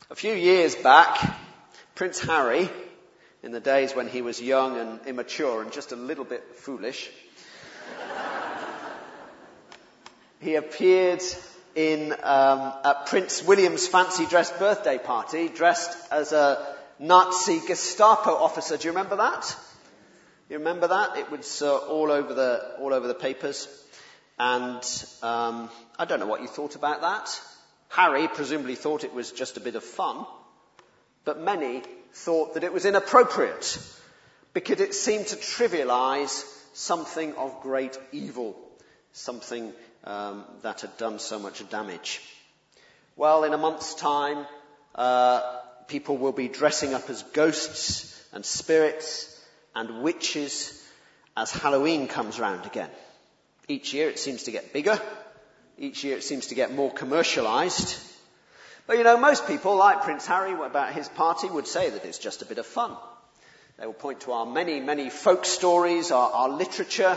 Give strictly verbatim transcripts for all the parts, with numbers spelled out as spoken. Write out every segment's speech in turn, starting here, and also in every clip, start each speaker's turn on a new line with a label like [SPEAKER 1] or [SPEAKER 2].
[SPEAKER 1] A few years back, Prince Harry, in the days when he was young and immature and just a little bit foolish, he appeared in um, at Prince William's fancy dress birthday party, dressed as a Nazi Gestapo officer. Do you remember that? You remember that? It was uh, all over the all over the papers, and um, I don't know what you thought about that. Harry presumably thought it was just a bit of fun, but many thought that it was inappropriate because it seemed to trivialize something of great evil, something um, that had done so much damage. Well, in a month's time, uh, people will be dressing up as ghosts and spirits and witches as Halloween comes round again. Each year it seems to get bigger. Each year it seems to get more commercialised. But you know, most people, like Prince Harry about his party, would say that it's just a bit of fun. They will point to our many, many folk stories, our, our literature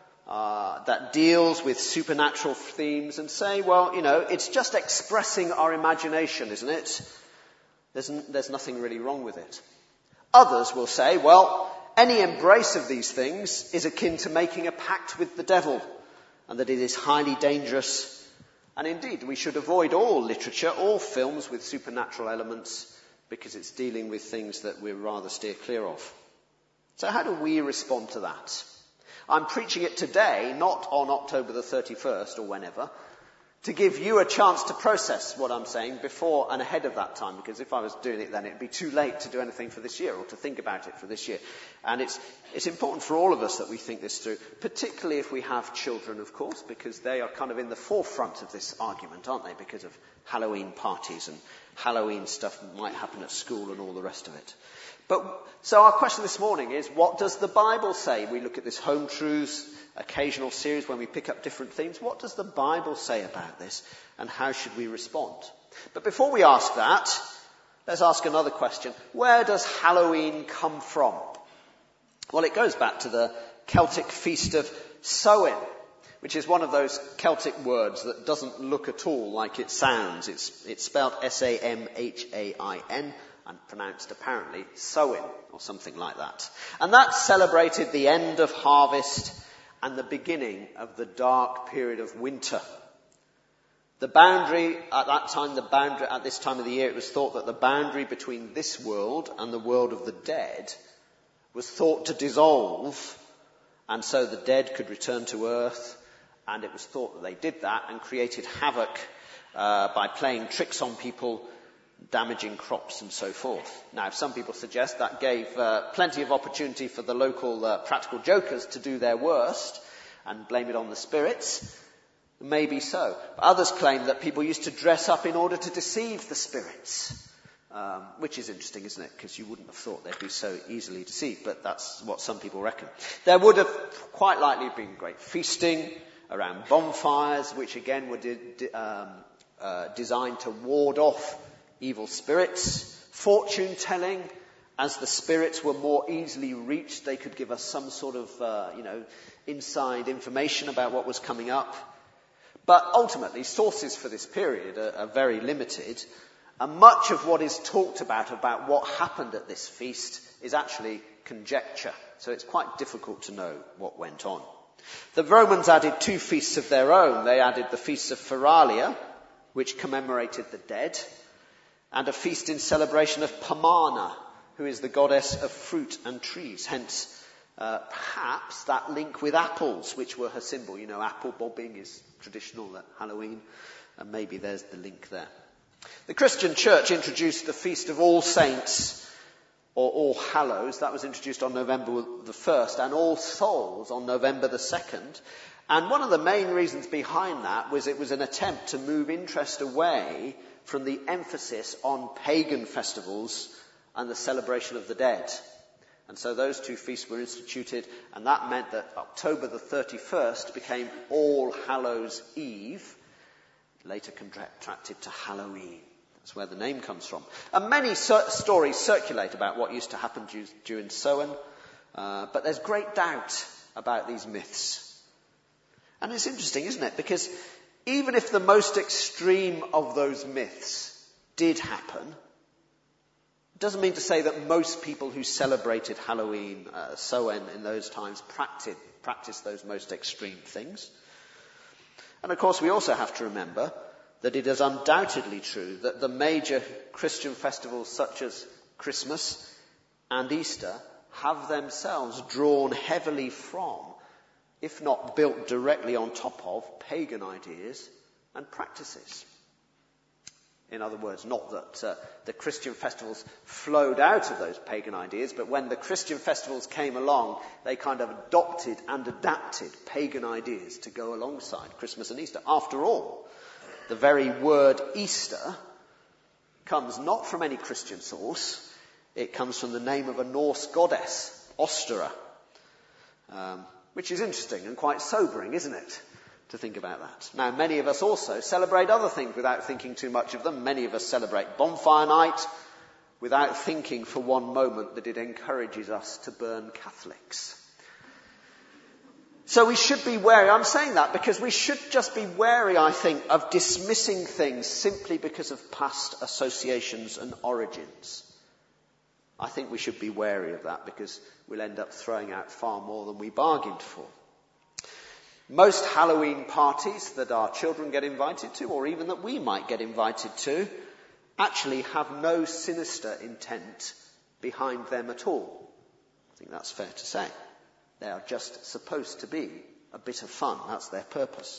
[SPEAKER 1] uh, that deals with supernatural themes and say, well, you know, it's just expressing our imagination, isn't it? There's, n- there's nothing really wrong with it. Others will say, well, any embrace of these things is akin to making a pact with the devil, and that it is highly dangerous. And indeed, we should avoid all literature, all films with supernatural elements, because it's dealing with things that we'd rather steer clear of. So how do we respond to that? I'm preaching it today, not on October the thirty-first or whenever, to give you a chance to process what I'm saying before and ahead of that time, because if I was doing it then it'd be too late to do anything for this year or to think about it for this year. And it's it's important for all of us that we think this through, particularly if we have children, of course, because they are kind of in the forefront of this argument, aren't they, because of Halloween parties and Halloween stuff that might happen at school and all the rest of it. But so our question this morning is, what does the Bible say? We look at this Home Truths occasional series when we pick up different themes. What does the Bible say about this, and how should we respond? But before we ask that, let's ask another question. Where does Halloween come from? Well, it goes back to the Celtic feast of Samhain, which is one of those Celtic words that doesn't look at all like it sounds. It's, it's spelled S A M H A I N and pronounced apparently Samhain or something like that. And that celebrated the end of harvest and the beginning of the dark period of winter. The boundary, at that time, the boundary, at this time of the year, it was thought that the boundary between this world and the world of the dead was thought to dissolve, and so the dead could return to earth, and it was thought that they did that and created havoc uh, by playing tricks on people, damaging crops and so forth. Now, some people suggest that gave uh, plenty of opportunity for the local uh, practical jokers to do their worst and blame it on the spirits. Maybe so. But others claim that people used to dress up in order to deceive the spirits, um, which is interesting, isn't it? Because you wouldn't have thought they'd be so easily deceived, but that's what some people reckon. There would have quite likely been great feasting around bonfires, which again were de- de- um, uh, designed to ward off evil spirits. Fortune telling, as the spirits were more easily reached, they could give us some sort of, uh, you know, inside information about what was coming up. But ultimately, sources for this period are, are very limited, and much of what is talked about, about what happened at this feast, is actually conjecture. So it's quite difficult to know what went on. The Romans added two feasts of their own. They added the Feast of Feralia, which commemorated the dead, and a feast in celebration of Pomona, who is the goddess of fruit and trees. Hence, uh, perhaps that link with apples, which were her symbol. You know, apple bobbing is traditional at Halloween, and maybe there's the link there. The Christian Church introduced the Feast of All Saints, or All Hallows. That was introduced on November the first, and All Souls on November the second. And one of the main reasons behind that was it was an attempt to move interest away from the emphasis on pagan festivals and the celebration of the dead. And so those two feasts were instituted, and that meant that October the thirty-first became All Hallows Eve, later contracted to Halloween. That's where the name comes from. And many sur- stories circulate about what used to happen du- during Samhain, uh, but there's great doubt about these myths. And it's interesting, isn't it? Because even if the most extreme of those myths did happen, doesn't mean to say that most people who celebrated Halloween, uh, Samhain in those times, practiced, practiced those most extreme things. And of course we also have to remember that it is undoubtedly true that the major Christian festivals such as Christmas and Easter have themselves drawn heavily from, if not built directly on top of, pagan ideas and practices. In other words, not that uh, the Christian festivals flowed out of those pagan ideas, but when the Christian festivals came along, they kind of adopted and adapted pagan ideas to go alongside Christmas and Easter. After all, the very word Easter comes not from any Christian source. It comes from the name of a Norse goddess, Ostera, um, which is interesting and quite sobering, isn't it, to think about that. Now, many of us also celebrate other things without thinking too much of them. Many of us celebrate Bonfire Night without thinking for one moment that it encourages us to burn Catholics. So we should be wary. I'm saying that because we should just be wary, I think, of dismissing things simply because of past associations and origins. I think we should be wary of that because we'll end up throwing out far more than we bargained for. Most Halloween parties that our children get invited to, or even that we might get invited to, actually have no sinister intent behind them at all. I think that's fair to say. They are just supposed to be a bit of fun. That's their purpose.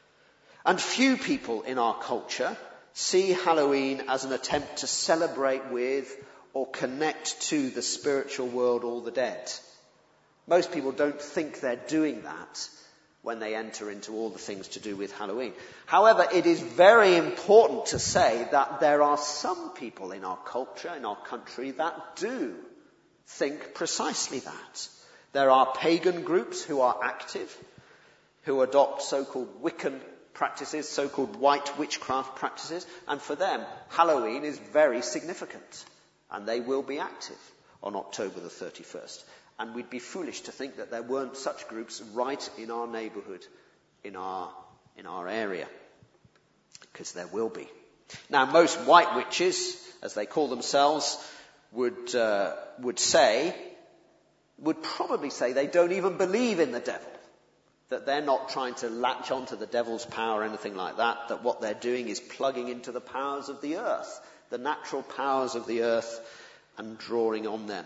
[SPEAKER 1] And few people in our culture see Halloween as an attempt to celebrate with or connect to the spiritual world or the dead. Most people don't think they're doing that when they enter into all the things to do with Halloween. However, it is very important to say that there are some people in our culture, in our country, that do think precisely that. There are pagan groups who are active, who adopt so-called Wiccan practices, so-called white witchcraft practices, and for them, Halloween is very significant, and they will be active on October the thirty-first. And we'd be foolish to think that there weren't such groups right in our neighbourhood, in our, in our area, because there will be. Now, most white witches, as they call themselves, would uh, would say, would probably say they don't even believe in the devil, that they're not trying to latch onto the devil's power or anything like that, that what they're doing is plugging into the powers of the earth, the natural powers of the earth, and drawing on them.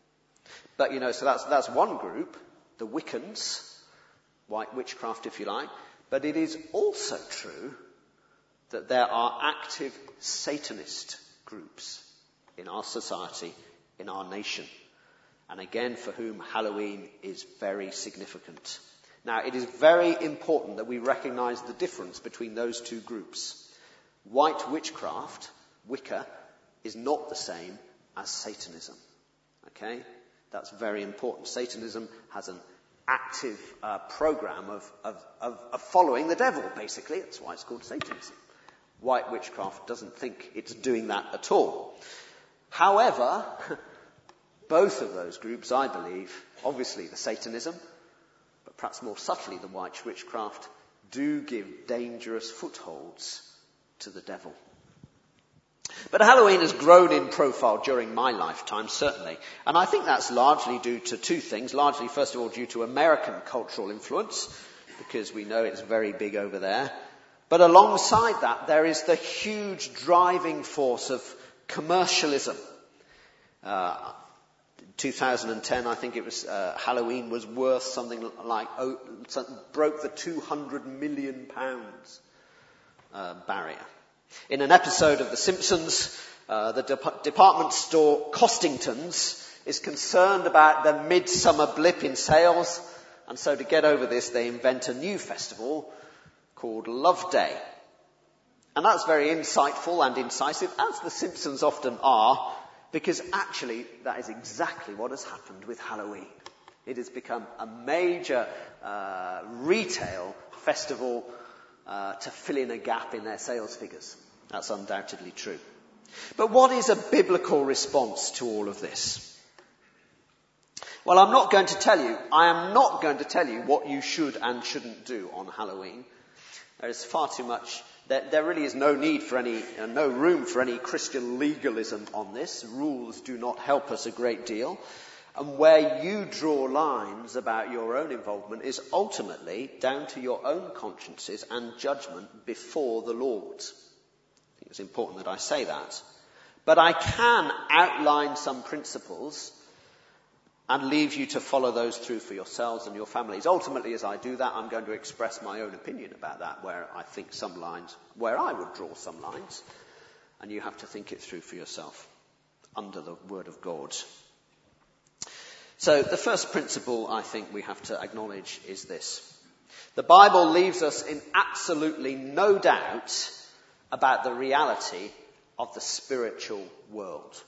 [SPEAKER 1] But, you know, so that's that's one group, the Wiccans, white witchcraft if you like, but it is also true that there are active Satanist groups in our society, in our nation, and again for whom Halloween is very significant. Now, it is very important that we recognise the difference between those two groups. White witchcraft, Wicca, is not the same as Satanism. Okay? That's very important. Satanism has an active uh, program of, of, of, of following the devil, basically. That's why it's called Satanism. White witchcraft doesn't think it's doing that at all. However, both of those groups, I believe, obviously the Satanism, but perhaps more subtly the white witchcraft, do give dangerous footholds to the devil. But Halloween has grown in profile during my lifetime, certainly. And I think that's largely due to two things. Largely, first of all, due to American cultural influence, because we know it's very big over there. But alongside that, there is the huge driving force of commercialism. Uh, in two thousand ten, I think it was, uh, Halloween was worth something like, oh, broke the two hundred million pounds uh, barrier. In an episode of The Simpsons, uh, the de- department store Costingtons is concerned about the midsummer blip in sales, and so to get over this, they invent a new festival called Love Day. And that's very insightful and incisive, as The Simpsons often are, because actually that is exactly what has happened with Halloween. It has become a major uh, retail festival Uh, to fill in a gap in their sales figures. That's undoubtedly true. But what is a biblical response to all of this? Well, I'm not going to tell you, I am not going to tell you what you should and shouldn't do on Halloween. There is far too much There, there really is no need for any, uh, no room for any Christian legalism on this. Rules do not help us a great deal. And where you draw lines about your own involvement is ultimately down to your own consciences and judgment before the Lord. I think it's important that I say that. But I can outline some principles and leave you to follow those through for yourselves and your families. Ultimately, as I do that, I'm going to express my own opinion about that, where I think some lines, where I would draw some lines, and you have to think it through for yourself under the Word of God. So the first principle I think we have to acknowledge is this. The Bible leaves us in absolutely no doubt about the reality of the spiritual world.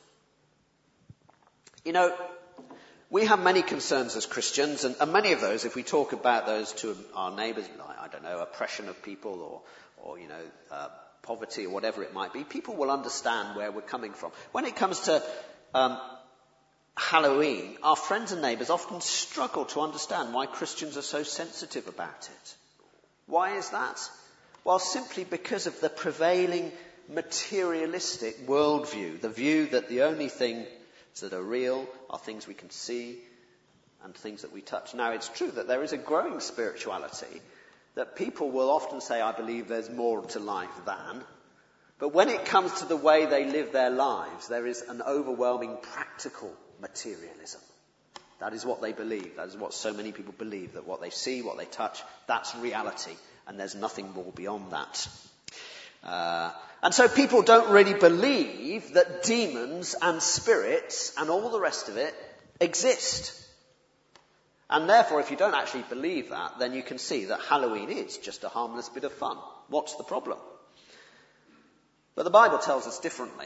[SPEAKER 1] You know, we have many concerns as Christians, and, and many of those, if we talk about those to our neighbours, like, I don't know, oppression of people or, or you know, uh, poverty or whatever it might be, people will understand where we're coming from. When it comes to um, Halloween, our friends and neighbours often struggle to understand why Christians are so sensitive about it. Why is that? Well, simply because of the prevailing materialistic worldview, the view that the only things that are real are things we can see and things that we touch. Now, it's true that there is a growing spirituality, that people will often say, I believe there's more to life than. But when it comes to the way they live their lives, there is an overwhelming practical materialism. That is what they believe. That is what so many people believe, that what they see, what they touch, that's reality. And there's nothing more beyond that. Uh, and so people don't really believe that demons and spirits and all the rest of it exist. And therefore, if you don't actually believe that, then you can see that Halloween is just a harmless bit of fun. What's the problem? But the Bible tells us differently.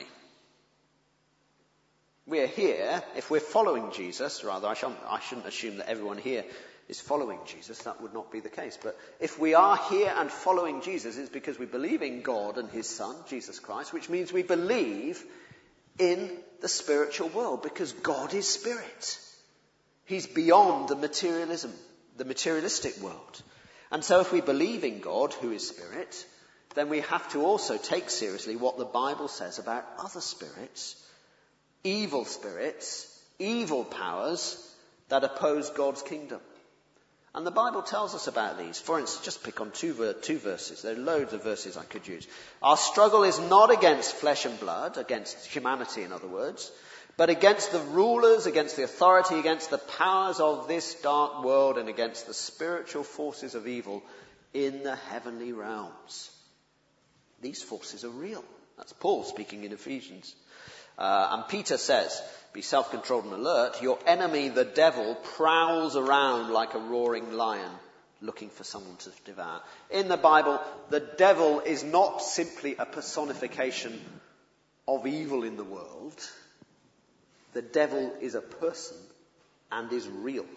[SPEAKER 1] We're here, if we're following Jesus, rather, I shouldn't, I shouldn't assume that everyone here is following Jesus. That would not be the case. But if we are here and following Jesus, it's because we believe in God and his Son, Jesus Christ, which means we believe in the spiritual world, because God is spirit. He's beyond the materialism, the materialistic world. And so if we believe in God, who is spirit, then we have to also take seriously what the Bible says about other spirits, evil spirits, evil powers that oppose God's kingdom. And the Bible tells us about these. For instance, just pick on two, ver- two verses. There are loads of verses I could use. Our struggle is not against flesh and blood, against humanity in other words, but against the rulers, against the authority, against the powers of this dark world, and against the spiritual forces of evil in the heavenly realms. These forces are real. That's Paul speaking in Ephesians. Uh, and Peter says, be self-controlled and alert. Your enemy, the devil, prowls around like a roaring lion looking for someone to devour. In the Bible, the devil is not simply a personification of evil in the world. The devil is a person and is real.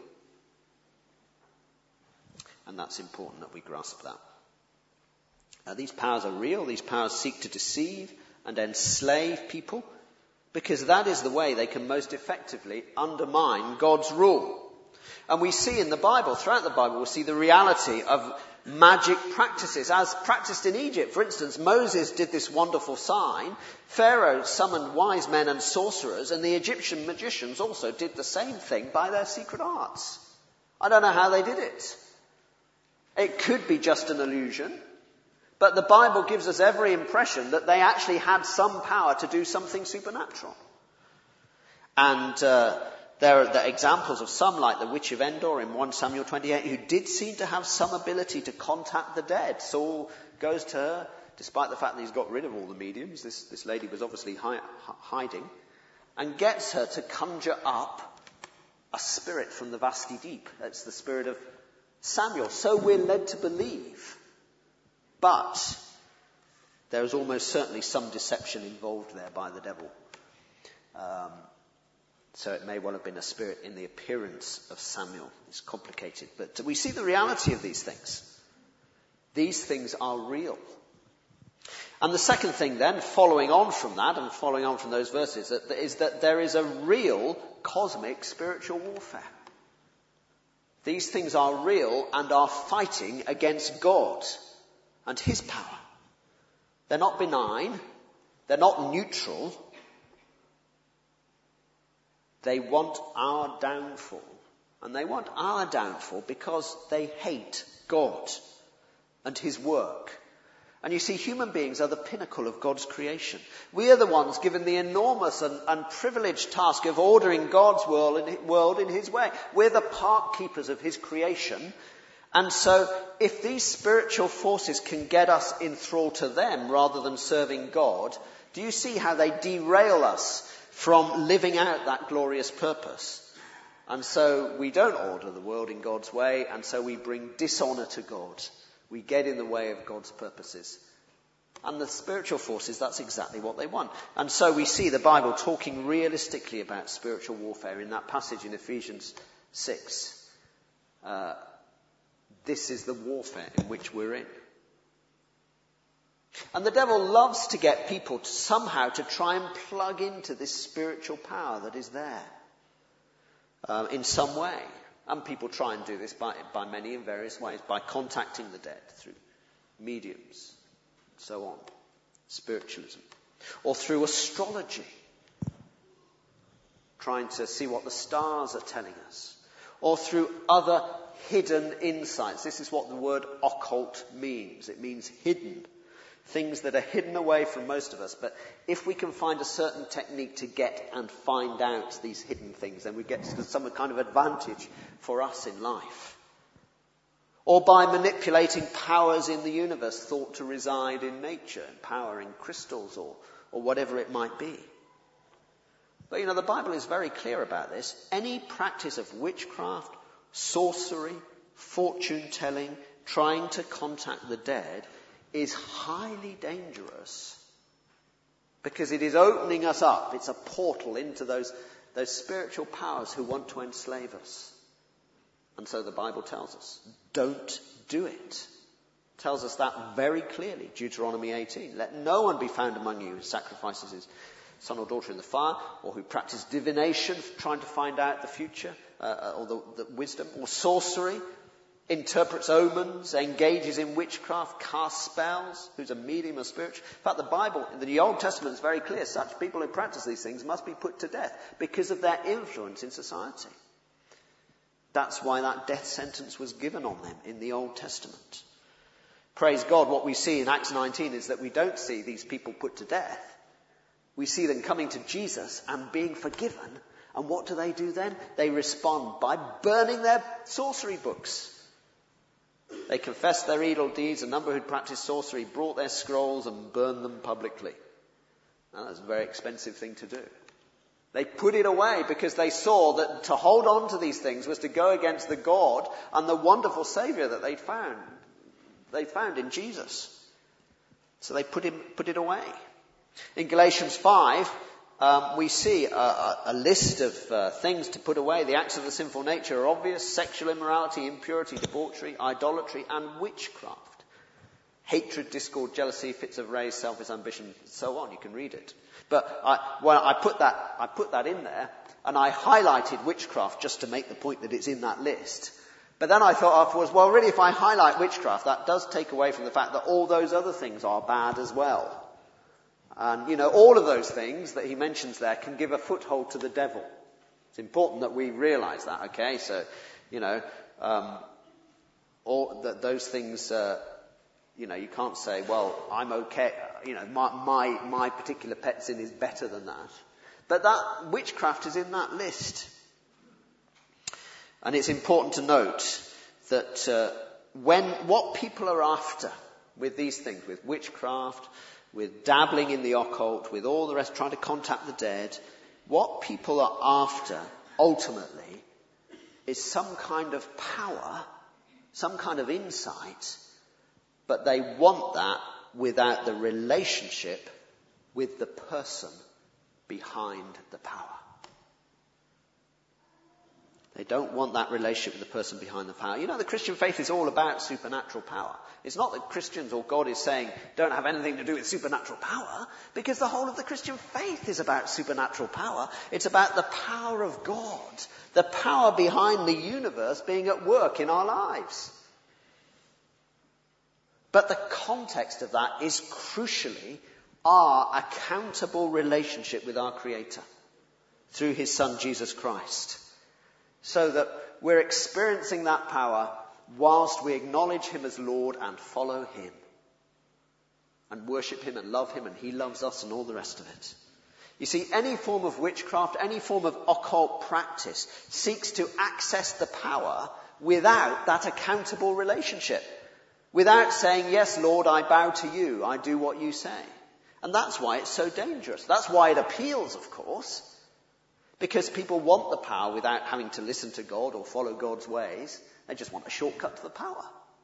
[SPEAKER 1] And that's important that we grasp that. Now, these powers are real. These powers seek to deceive and enslave people, because that is the way they can most effectively undermine God's rule. And we see in the Bible, throughout the Bible, we see the reality of magic practices as practiced in Egypt. For instance, Moses did this wonderful sign. Pharaoh summoned wise men and sorcerers, and the Egyptian magicians also did the same thing by their secret arts. I don't know how they did it. It could be just an illusion. But the Bible gives us every impression that they actually had some power to do something supernatural. And uh, there are the examples of some, like the witch of Endor in First Samuel twenty-eight, who did seem to have some ability to contact the dead. Saul goes to her, despite the fact that he's got rid of all the mediums. This, this lady was obviously hi- hiding, and gets her to conjure up a spirit from the vasty deep. That's the spirit of Samuel. So we're led to believe. But there is almost certainly some deception involved there by the devil. Um, so it may well have been a spirit in the appearance of Samuel. It's complicated. But we see the reality of these things. These things are real. And the second thing then, following on from that and following on from those verses, that, is that there is a real cosmic spiritual warfare. These things are real and are fighting against God and his power. They're not benign. They're not neutral. They want our downfall. And they want our downfall because they hate God and his work. And you see, human beings are the pinnacle of God's creation. We are the ones given the enormous and, and privileged task of ordering God's world in, world in his way. We're the park keepers of his creation. And so if these spiritual forces can get us in thrall to them rather than serving God, do you see how they derail us from living out that glorious purpose? And so we don't order the world in God's way, and so we bring dishonour to God. We get in the way of God's purposes. And the spiritual forces, that's exactly what they want. And so we see the Bible talking realistically about spiritual warfare in that passage in Ephesians six. Uh, this is the warfare in which we're in. And the devil loves to get people to somehow to try and plug into this spiritual power that is there uh, in some way. And people try and do this by, by many in various ways, by contacting the dead through mediums, and so on, spiritualism, or through astrology, trying to see what the stars are telling us, or through other hidden insights. This is what the word occult means. It means hidden. Things that are hidden away from most of us. But if we can find a certain technique to get and find out these hidden things, then we get some kind of advantage for us in life. Or by manipulating powers in the universe thought to reside in nature, power in crystals or, or whatever it might be. But you know, the Bible is very clear about this. Any practice of witchcraft, sorcery, fortune-telling, trying to contact the dead is highly dangerous because it is opening us up. It's a portal into those, those spiritual powers who want to enslave us. And so the Bible tells us, don't do it. It tells us that very clearly. Deuteronomy eighteen. Let no one be found among you who sacrifices his son or daughter in the fire, or who practices divination, trying to find out the future, uh, or the, the wisdom, or sorcery, interprets omens, engages in witchcraft, casts spells, who's a medium or spiritual. In fact, the Bible, in the Old Testament, is very clear. Such people who practice these things must be put to death because of their influence in society. That's why that death sentence was given on them in the Old Testament. Praise God, what we see in Acts nineteen is that we don't see these people put to death. We see them coming to Jesus and being forgiven. And what do they do then? They respond by burning their sorcery books. They confessed their evil deeds. A number who'd practiced sorcery brought their scrolls and burned them publicly. Now, that's a very expensive thing to do. They put it away because they saw that to hold on to these things was to go against the God and the wonderful Saviour that they'd found. They found in Jesus. So they put, him, put it away. In Galatians five, Um, we see a, a, a list of uh, things to put away. The acts of the sinful nature are obvious: sexual immorality, impurity, debauchery, idolatry, and witchcraft. Hatred, discord, jealousy, fits of rage, selfish ambition, so on. You can read it. But I, well, I put that, I put that in there, and I highlighted witchcraft just to make the point that it's in that list. But then I thought afterwards, well, really, if I highlight witchcraft, that does take away from the fact that all those other things are bad as well. And, you know, all of those things that he mentions there can give a foothold to the devil. It's important that we realise that, okay? So, you know, um, all that those things, uh, you know, you can't say, well, I'm okay, you know, my, my, my particular pet sin is better than that. But that witchcraft is in that list. And it's important to note that uh, when, what people are after with these things, with witchcraft, with dabbling in the occult, with all the rest, trying to contact the dead, what people are after, ultimately, is some kind of power, some kind of insight, but they want that without the relationship with the person behind the power. They don't want that relationship with the person behind the power. You know, the Christian faith is all about supernatural power. It's not that Christians or God is saying don't have anything to do with supernatural power, because the whole of the Christian faith is about supernatural power. It's about the power of God, the power behind the universe being at work in our lives. But the context of that is crucially our accountable relationship with our Creator through his Son Jesus Christ. So that we're experiencing that power whilst we acknowledge him as Lord and follow him. And worship him and love him and he loves us and all the rest of it. You see, any form of witchcraft, any form of occult practice seeks to access the power without that accountable relationship. Without saying, yes, Lord, I bow to you. I do what you say. And that's why it's so dangerous. That's why it appeals, of course. Because people want the power without having to listen to God or follow God's ways. They just want a shortcut to the power.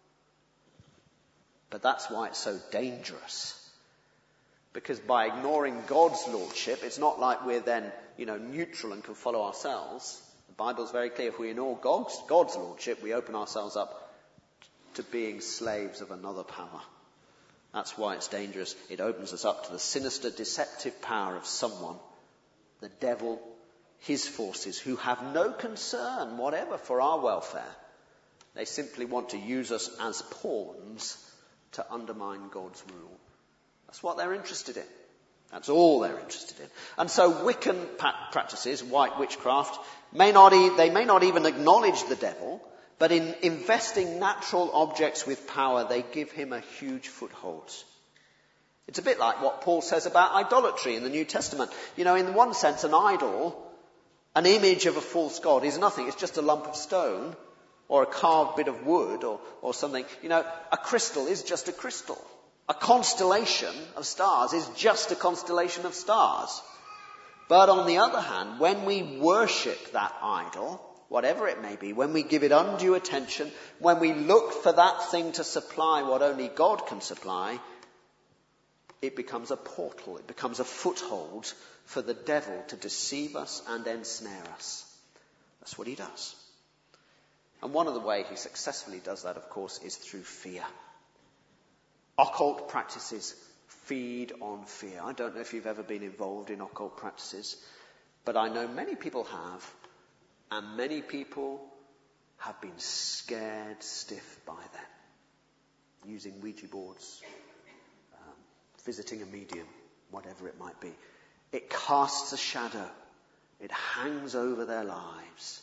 [SPEAKER 1] But that's why it's so dangerous. Because by ignoring God's lordship, it's not like we're then, you know, neutral and can follow ourselves. The Bible's very clear. If we ignore God's, God's lordship, we open ourselves up to being slaves of another power. That's why it's dangerous. It opens us up to the sinister, deceptive power of someone, the devil, his forces, who have no concern whatever for our welfare. They simply want to use us as pawns to undermine God's rule. That's what they're interested in. That's all they're interested in. And so Wiccan practices, white witchcraft, may not e- they may not even acknowledge the devil, but in investing natural objects with power, they give him a huge foothold. It's a bit like what Paul says about idolatry in the New Testament. You know, in one sense, an idol, an image of a false god, is nothing. It's just a lump of stone or a carved bit of wood or, or something. You know, a crystal is just a crystal. A constellation of stars is just a constellation of stars. But on the other hand, when we worship that idol, whatever it may be, when we give it undue attention, when we look for that thing to supply what only God can supply, it becomes a portal, it becomes a foothold for the devil to deceive us and ensnare us. That's what he does. And one of the ways he successfully does that, of course, is through fear. Occult practices feed on fear. I don't know if you've ever been involved in occult practices, but I know many people have. And many people have been scared stiff by them. Using Ouija boards, um, visiting a medium, whatever it might be. It casts a shadow. It hangs over their lives.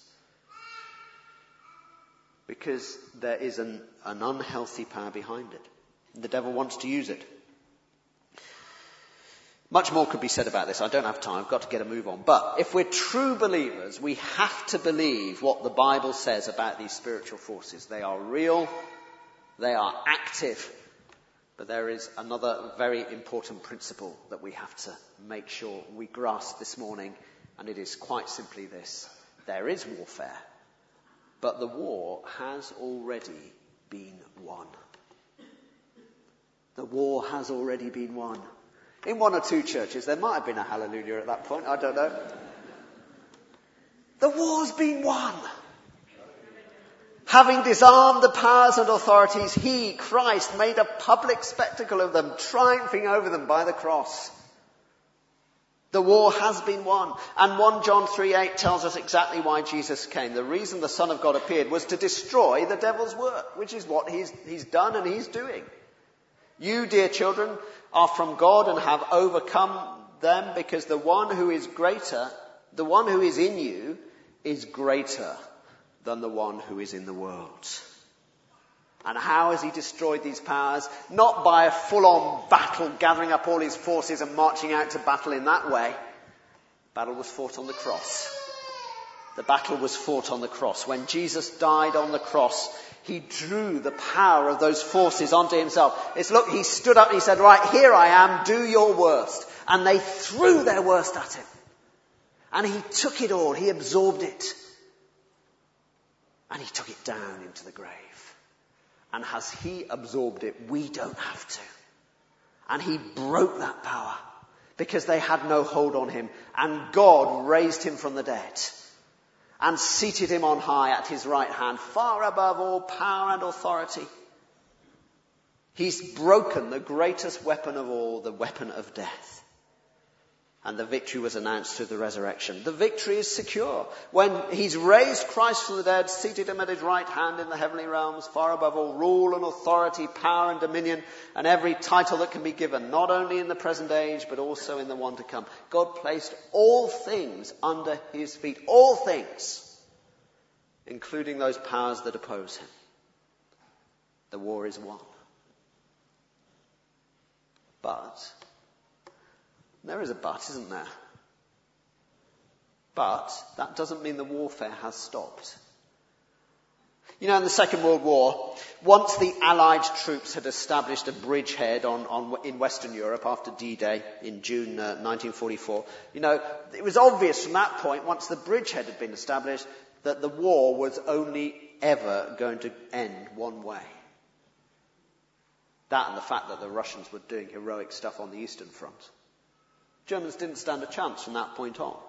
[SPEAKER 1] Because there is an, an unhealthy power behind it. The devil wants to use it. Much more could be said about this. I don't have time. I've got to get a move on. But if we're true believers, we have to believe what the Bible says about these spiritual forces. They are real. They are active. But there is another very important principle that we have to make sure we grasp this morning. And it is quite simply this. There is warfare. But the war has already been won. The war has already been won. In one or two churches, there might have been a hallelujah at that point, I don't know. The war's been won. Having disarmed the powers and authorities, he, Christ, made a public spectacle of them, triumphing over them by the cross. The war has been won. And First John three eight tells us exactly why Jesus came. The reason the Son of God appeared was to destroy the devil's work, which is what he's, he's done and he's doing. You, dear children, are from God and have overcome them, because the one who is greater, the one who is in you, is greater than the one who is in the world. And how has he destroyed these powers? Not by a full-on battle, gathering up all his forces and marching out to battle in that way. Battle was fought on the cross. The battle was fought on the cross. When Jesus died on the cross, he drew the power of those forces onto himself. It's look, he stood up and he said, right, here I am, do your worst. And they threw their worst at him. And he took it all, he absorbed it. And he took it down into the grave. And as he absorbed it, we don't have to. And he broke that power because they had no hold on him. And God raised him from the dead and seated him on high at his right hand, far above all power and authority. He's broken the greatest weapon of all, the weapon of death. And the victory was announced through the resurrection. The victory is secure. When he's raised Christ from the dead, seated him at his right hand in the heavenly realms, far above all rule and authority, power and dominion, and every title that can be given, not only in the present age, but also in the one to come. God placed all things under his feet. All things. Including those powers that oppose him. The war is won. But there is a but, isn't there? But that doesn't mean the warfare has stopped. You know, in the Second World War, once the Allied troops had established a bridgehead on, on, in Western Europe after D-Day in June uh, nineteen forty-four, you know, it was obvious from that point, once the bridgehead had been established, that the war was only ever going to end one way. That and the fact that the Russians were doing heroic stuff on the Eastern Front. Germans didn't stand a chance from that point on.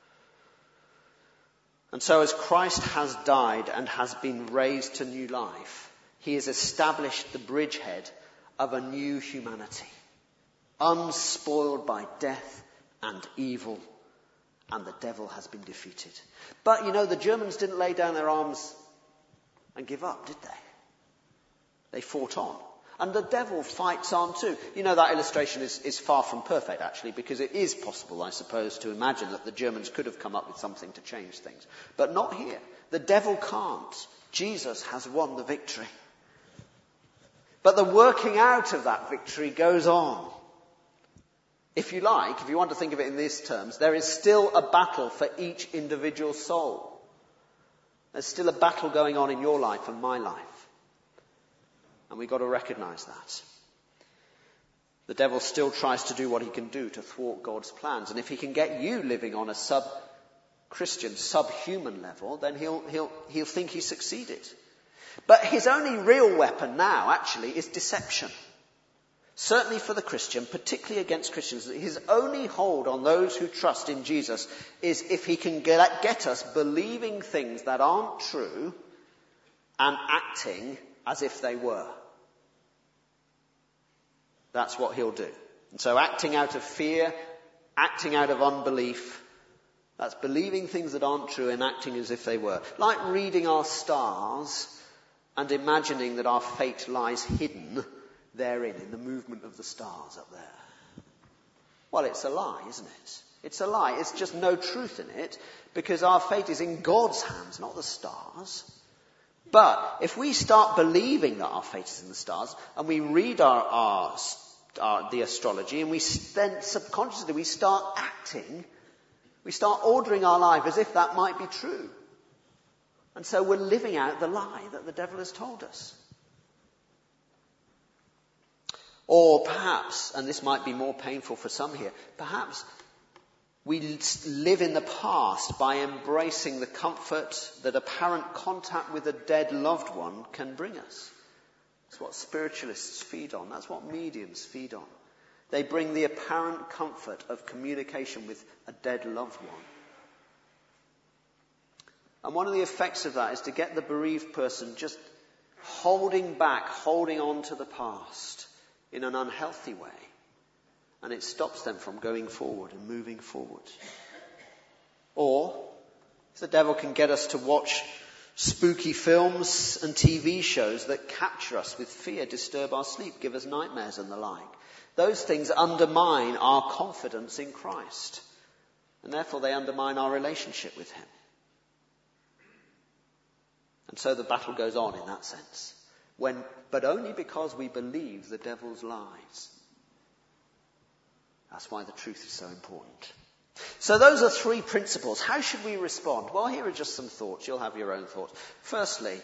[SPEAKER 1] And so as Christ has died and has been raised to new life, he has established the bridgehead of a new humanity, unspoiled by death and evil, and the devil has been defeated. But, you know, the Germans didn't lay down their arms and give up, did they? They fought on. And the devil fights on too. You know, that illustration is, is far from perfect, actually, because it is possible, I suppose, to imagine that the Germans could have come up with something to change things. But not here. The devil can't. Jesus has won the victory. But the working out of that victory goes on. If you like, if you want to think of it in these terms, there is still a battle for each individual soul. There's still a battle going on in your life and my life. And we've got to recognize that. The devil still tries to do what he can do to thwart God's plans. And if he can get you living on a sub-Christian, sub-human level, then he'll, he'll, he'll think he succeeded. But his only real weapon now, actually, is deception. Certainly for the Christian, particularly against Christians, his only hold on those who trust in Jesus is if he can get, get us believing things that aren't true and acting as if they were. That's what he'll do. And so acting out of fear, acting out of unbelief, that's believing things that aren't true and acting as if they were. Like reading our stars and imagining that our fate lies hidden therein, in the movement of the stars up there. Well, it's a lie, isn't it? It's a lie. It's just no truth in it, because our fate is in God's hands, not the stars. But if we start believing that our fate is in the stars, and we read our, our, our the astrology, and we then subconsciously we start acting, we start ordering our life as if that might be true. And so we're living out the lie that the devil has told us. Or perhaps, and this might be more painful for some here, perhaps we live in the past by embracing the comfort that apparent contact with a dead loved one can bring us. That's what spiritualists feed on. That's what mediums feed on. They bring the apparent comfort of communication with a dead loved one. And one of the effects of that is to get the bereaved person just holding back, holding on to the past in an unhealthy way. And it stops them from going forward and moving forward. Or, if the devil can get us to watch spooky films and T V shows that capture us with fear, disturb our sleep, give us nightmares and the like, those things undermine our confidence in Christ. And therefore they undermine our relationship with him. And so the battle goes on in that sense. When, but only because we believe the devil's lies. That's why the truth is so important. So those are three principles. How should we respond? Well, here are just some thoughts. You'll have your own thoughts. Firstly,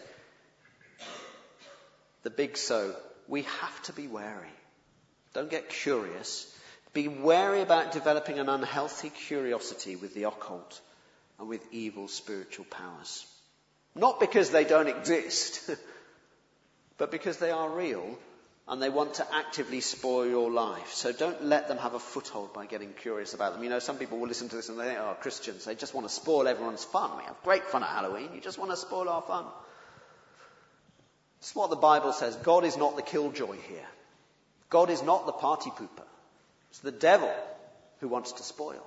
[SPEAKER 1] the big so. We have to be wary. Don't get curious. Be wary about developing an unhealthy curiosity with the occult and with evil spiritual powers. Not because they don't exist, but because they are real and they want to actively spoil your life. So don't let them have a foothold by getting curious about them. You know, some people will listen to this and they think, oh, Christians, they just want to spoil everyone's fun. We have great fun at Halloween. You just want to spoil our fun. It's what the Bible says. God is not the killjoy here. God is not the party pooper. It's the devil who wants to spoil.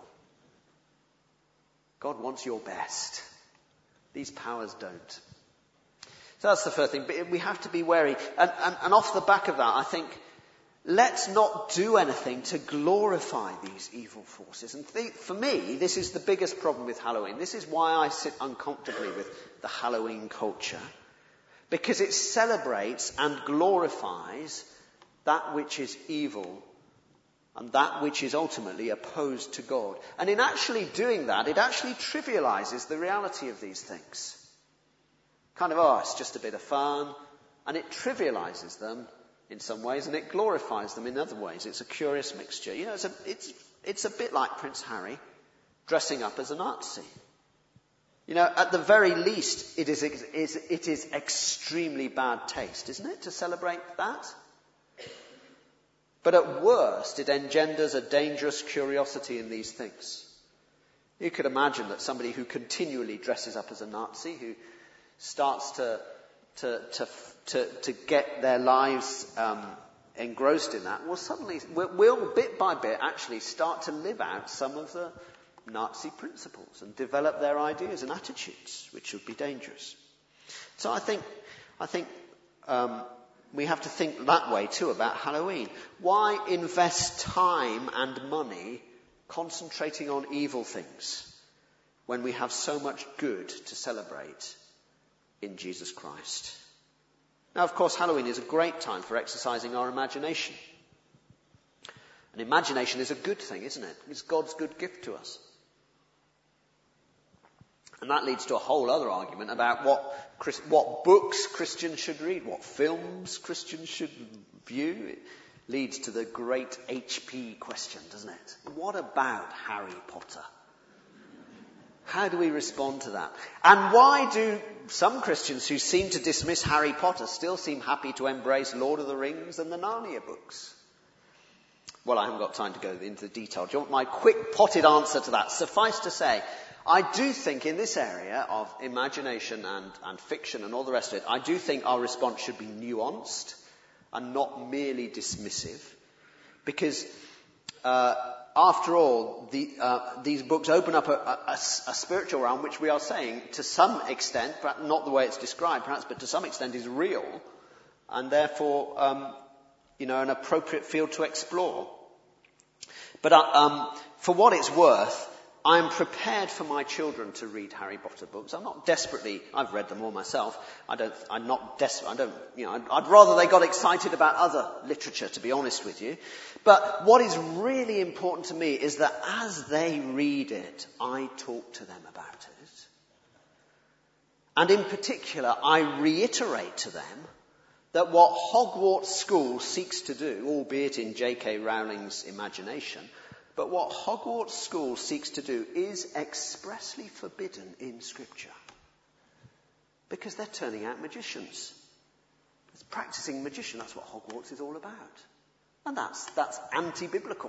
[SPEAKER 1] God wants your best. These powers don't. So that's the first thing. But we have to be wary. And, and, and off the back of that, I think, let's not do anything to glorify these evil forces. And th- for me, this is the biggest problem with Halloween. This is why I sit uncomfortably with the Halloween culture. Because it celebrates and glorifies that which is evil and that which is ultimately opposed to God. And in actually doing that, it actually trivializes the reality of these things. Kind of, oh, it's just a bit of fun. And it trivializes them in some ways, and it glorifies them in other ways. It's a curious mixture. You know, it's a, it's, it's a bit like Prince Harry dressing up as a Nazi. You know, at the very least, it is, it is extremely bad taste, isn't it, to celebrate that? But at worst, it engenders a dangerous curiosity in these things. You could imagine that somebody who continually dresses up as a Nazi, who starts to to to to, to get their lives um, engrossed in that, will suddenly, will, will bit by bit actually start to live out some of the Nazi principles and develop their ideas and attitudes, which would be dangerous. So I think, I think um, we have to think that way too about Halloween. Why invest time and money concentrating on evil things when we have so much good to celebrate in Jesus Christ? Now, of course, Halloween is a great time for exercising our imagination. And imagination is a good thing, isn't it? It's God's good gift to us. And that leads to a whole other argument about what what books Christians should read, what films Christians should view. It leads to the great H P question, doesn't it? What about Harry Potter? How do we respond to that? And why do some Christians who seem to dismiss Harry Potter still seem happy to embrace Lord of the Rings and the Narnia books? Well, I haven't got time to go into the detail. Do you want my quick potted answer to that? Suffice to say, I do think in this area of imagination and, and fiction and all the rest of it, I do think our response should be nuanced and not merely dismissive. Because uh, after all, the, uh, these books open up a, a, a spiritual realm which we are saying to some extent, but not the way it's described perhaps, but to some extent is real and therefore um, you know, an appropriate field to explore. But uh, um, for what it's worth, I am prepared for my children to read Harry Potter books. I'm not desperately, I've read them all myself. I don't, I'm not desperate, I don't, you know, I'd, I'd rather they got excited about other literature, to be honest with you. But what is really important to me is that as they read it, I talk to them about it. And in particular, I reiterate to them that what Hogwarts School seeks to do, albeit in J K Rowling's imagination, but what Hogwarts School seeks to do is expressly forbidden in Scripture. Because they're turning out magicians. It's practicing magician, that's what Hogwarts is all about. And that's that's anti-biblical.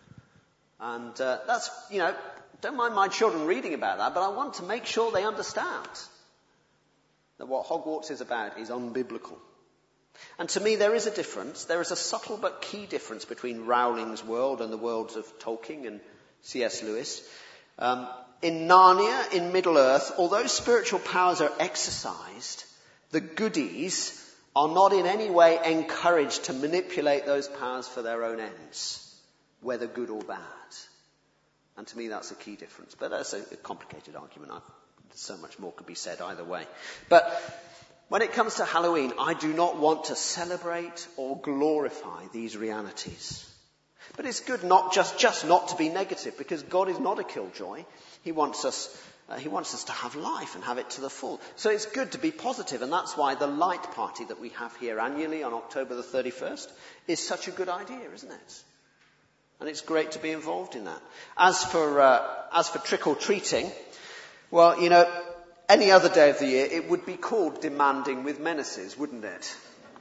[SPEAKER 1] And uh, that's, you know, don't mind my children reading about that, but I want to make sure they understand that what Hogwarts is about is unbiblical. And to me, there is a difference. There is a subtle but key difference between Rowling's world and the worlds of Tolkien and C S Lewis. Um, in Narnia, in Middle-earth, although spiritual powers are exercised, the goodies are not in any way encouraged to manipulate those powers for their own ends, whether good or bad. And to me, that's a key difference. But that's a, a complicated argument. I've, so much more could be said either way. But when it comes to Halloween, I do not want to celebrate or glorify these realities. But it's good not just, just not to be negative, because God is not a killjoy. He wants us, uh, he wants us to have life and have it to the full. So it's good to be positive, and that's why the light party that we have here annually on October the thirty-first is such a good idea, isn't it? And it's great to be involved in that. As for, uh, as for trick-or-treating, well, you know, any other day of the year, it would be called demanding with menaces, wouldn't it?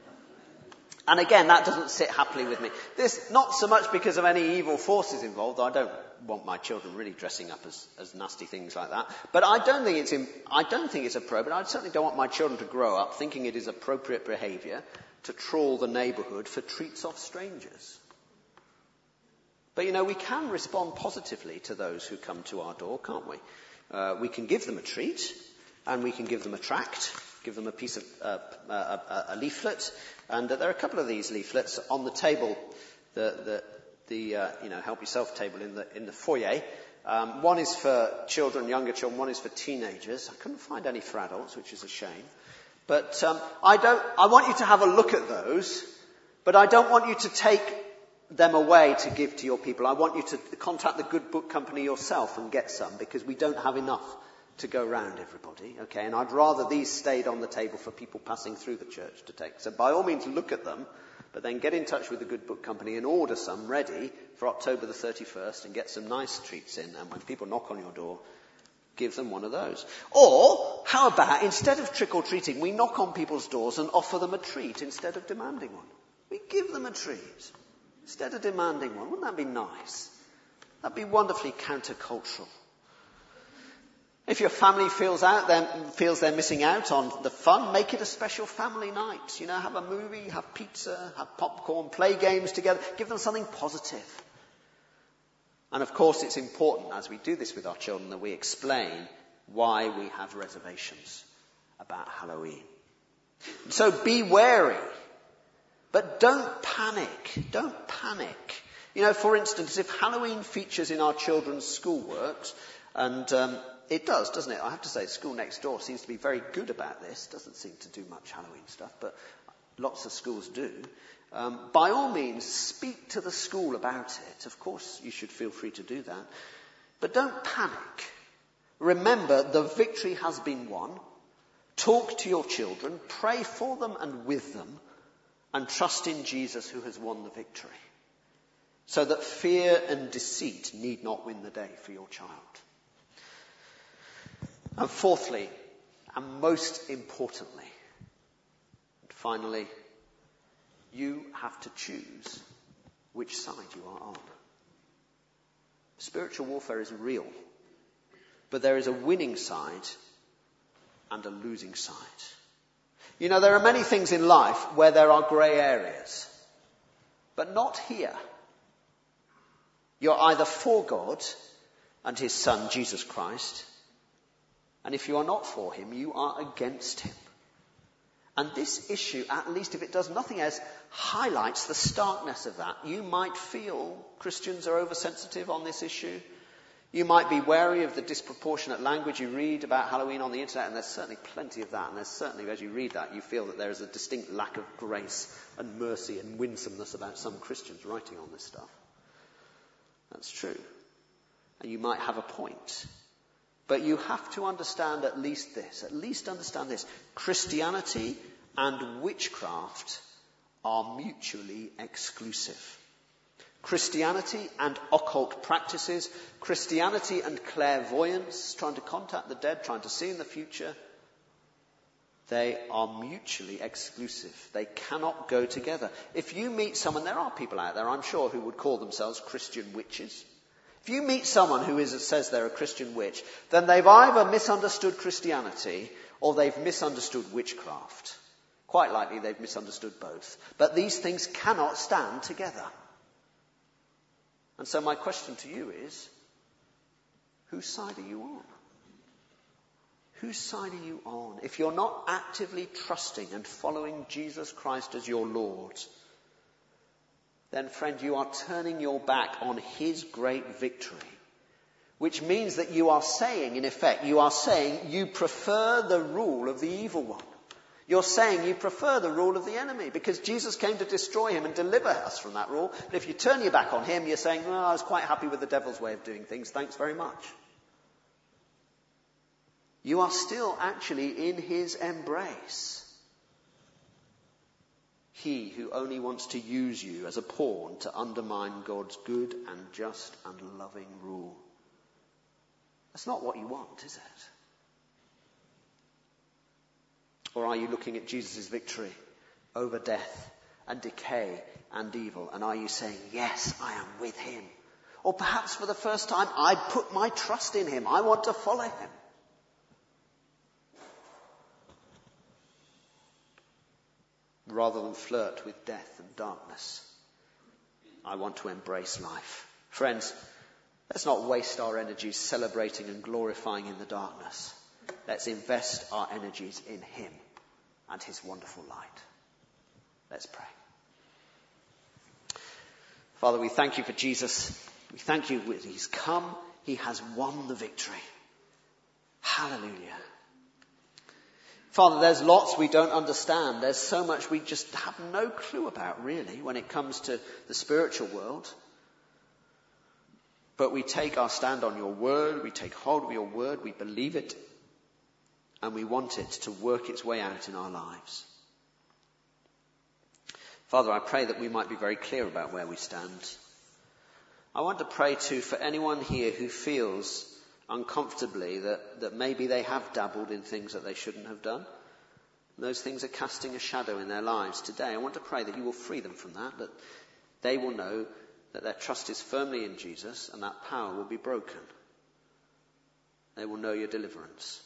[SPEAKER 1] And again, that doesn't sit happily with me. This, not so much because of any evil forces involved. I don't want my children really dressing up as, as nasty things like that. But I don't think it's, in, I don't think it's appropriate. I certainly don't want my children to grow up thinking it is appropriate behaviour to trawl the neighbourhood for treats off strangers. But, you know, we can respond positively to those who come to our door, can't we? Uh, we can give them a treat, and we can give them a tract, give them a piece of uh, a, a leaflet. And uh, there are a couple of these leaflets on the table, the the, the uh, you know help yourself table in the in the foyer. Um, one is for children, younger children. One is for teenagers. I couldn't find any for adults, which is a shame. But um, I don't. I want you to have a look at those, but I don't want you to take them away to give to your people. I want you to contact the Good Book Company yourself and get some, because we don't have enough to go round everybody, okay? And I'd rather these stayed on the table for people passing through the church to take. So by all means look at them, but then get in touch with the Good Book Company and order some ready for October the thirty-first and get some nice treats in. And when people knock on your door, give them one of those. Or, how about, instead of trick-or-treating, we knock on people's doors and offer them a treat instead of demanding one. We give them a treat instead of demanding one. Wouldn't that be nice? That'd be wonderfully countercultural. If your family feels out, then feels they're missing out on the fun, make it a special family night. You know, have a movie, have pizza, have popcorn, play games together. Give them something positive. And of course, it's important as we do this with our children that we explain why we have reservations about Halloween. So be wary. But don't panic. Don't panic. You know, for instance, if Halloween features in our children's schoolworks, and um, it does, doesn't it? I have to say, school next door seems to be very good about this. Doesn't seem to do much Halloween stuff, but lots of schools do. Um, by all means, speak to the school about it. Of course, you should feel free to do that. But don't panic. Remember, the victory has been won. Talk to your children. Pray for them and with them. And trust in Jesus who has won the victory. So that fear and deceit need not win the day for your child. And fourthly, and most importantly, and finally, you have to choose which side you are on. Spiritual warfare is real, but there is a winning side and a losing side. You know, there are many things in life where there are grey areas, but not here. You're either for God and his Son, Jesus Christ, and if you are not for him, you are against him. And this issue, at least if it does nothing else, highlights the starkness of that. You might feel Christians are oversensitive on this issue. You might be wary of the disproportionate language you read about Halloween on the internet, and there's certainly plenty of that. And there's certainly, as you read that, you feel that there is a distinct lack of grace and mercy and winsomeness about some Christians writing on this stuff. That's true. And you might have a point. But you have to understand at least this, at least understand this. Christianity and witchcraft are mutually exclusive. Christianity and occult practices, Christianity and clairvoyance, trying to contact the dead, trying to see in the future, they are mutually exclusive. They cannot go together. If you meet someone, there are people out there, I'm sure, who would call themselves Christian witches. If you meet someone who is, says they're a Christian witch, then they've either misunderstood Christianity or they've misunderstood witchcraft. Quite likely they've misunderstood both. But these things cannot stand together. And so my question to you is, whose side are you on? Whose side are you on? If you're not actively trusting and following Jesus Christ as your Lord, then friend, you are turning your back on his great victory. Which means that you are saying, in effect, you are saying you prefer the rule of the evil one. You're saying you prefer the rule of the enemy because Jesus came to destroy him and deliver us from that rule. But if you turn your back on him, you're saying, well, I was quite happy with the devil's way of doing things. Thanks very much. You are still actually in his embrace. He who only wants to use you as a pawn to undermine God's good and just and loving rule. That's not what you want, is it? Or are you looking at Jesus' victory over death and decay and evil? And are you saying, yes, I am with him? Or perhaps for the first time, I put my trust in him. I want to follow him. Rather than flirt with death and darkness, I want to embrace life Friends, let's not waste our energies celebrating and glorifying in the darkness. Let's invest our energies in him and his wonderful light. Let's pray. Father, we thank you for Jesus. We thank you that he's come. He has won the victory. Hallelujah. Father, there's lots we don't understand. There's so much we just have no clue about, really, when it comes to the spiritual world. But we take our stand on your word. We take hold of your word. We believe it. And we want it to work its way out in our lives. Father, I pray that we might be very clear about where we stand. I want to pray too for anyone here who feels uncomfortably that, that maybe they have dabbled in things that they shouldn't have done. And those things are casting a shadow in their lives today. I want to pray that you will free them from that, that they will know that their trust is firmly in Jesus and that power will be broken. They will know your deliverance.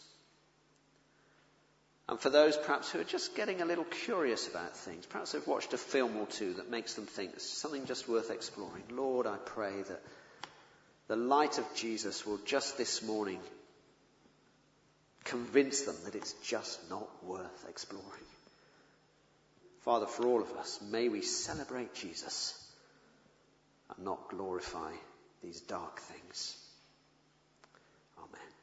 [SPEAKER 1] And for those perhaps who are just getting a little curious about things, perhaps they've watched a film or two that makes them think it's something just worth exploring. Lord, I pray that the light of Jesus will just this morning convince them that it's just not worth exploring. Father, for all of us, may we celebrate Jesus and not glorify these dark things. Amen.